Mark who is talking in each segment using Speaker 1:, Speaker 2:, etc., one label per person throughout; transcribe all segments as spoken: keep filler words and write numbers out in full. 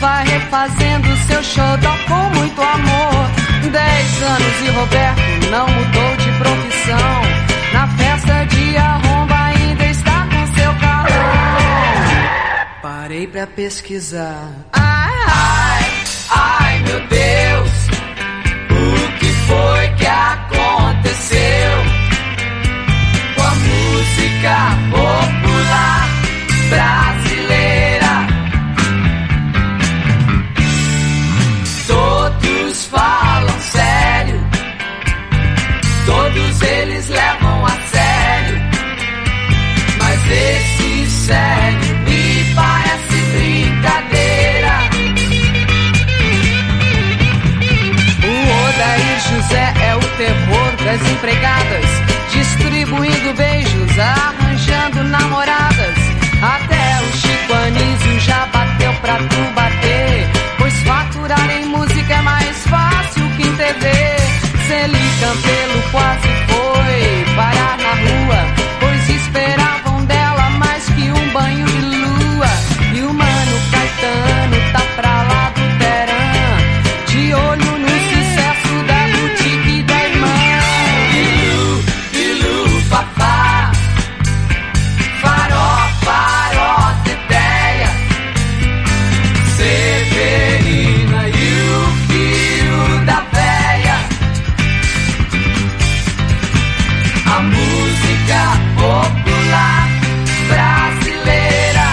Speaker 1: vai refazendo seu xodó com muito amor. Dez anos e Roberto não mudou de profissão. Na festa de arromba ainda está com seu carrão. Parei pra pesquisar. Ai, ai, ai, meu Deus, o que foi que aconteceu com a música popular brasileira? Todos falam sério, todos eles levam a sério, mas esse sério me parece brincadeira. O Odair José é o terror das empregadas, distribuindo beijos, arranjando namoradas. Até o Chico Anísio já bateu pra tu bater, pois faturar em música é mais fácil que em T V. Celi Campelo quase foi parar na rua, pois esperavam dela mais que um banho de lua. E o Mano Caetano tá pra lá do Teran, de olho no sucesso da boutique da irmã. Bilu, bilu, papá, faró, faró, teteia, Severina e o filho da véia. A música popular brasileira,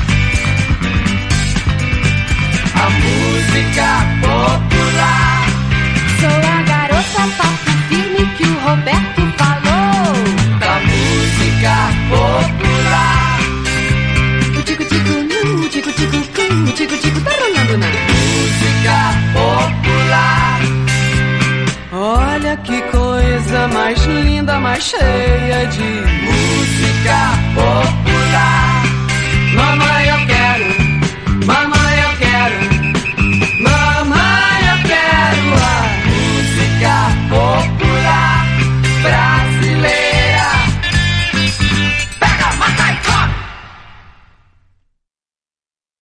Speaker 1: a música popular. Sou a garota papo firme que o Roberto falou, da música popular. O tico-tico, o tico-tico, o tico-tico tá rolando na música popular. Olha que coisa mais linda, mais cheia de música popular. Mamãe